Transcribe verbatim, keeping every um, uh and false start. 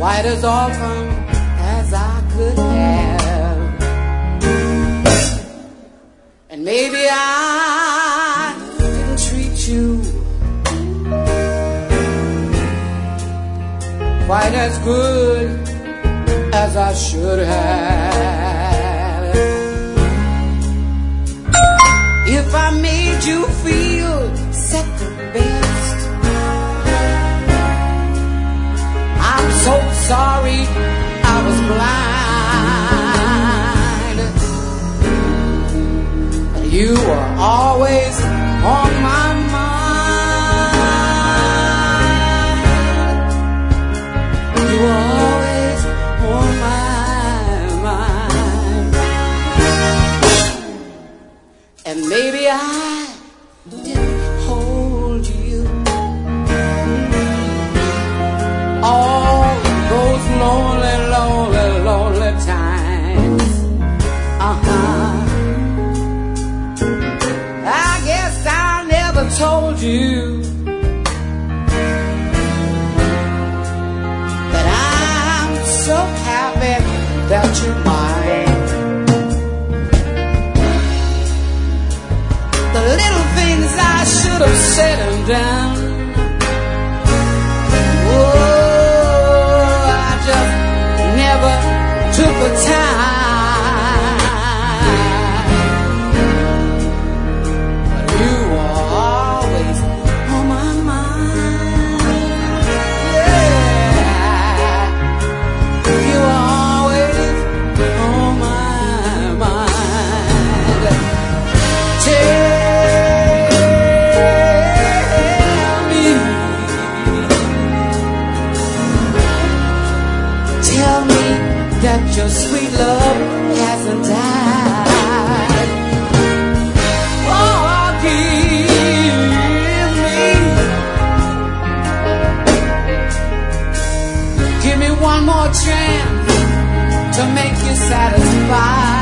quite as often as I could have. And maybe I didn't treat you quite as good as I should have. If I made you feel second best, I'm so sorry I was blind. You were always on my mind. You were always on my mind. And maybe I didn't hold you all those lonely, lonely, lonely times. Uh-huh. I guess I never told you that I'm so happy that you're mine. The little things I should have said and done, oh, I just never took the time. But you were always on my mind. Yeah, you were always on my mind. Tell Tell me that your sweet love hasn't died. Forgive me. Give me one more chance to make you satisfied.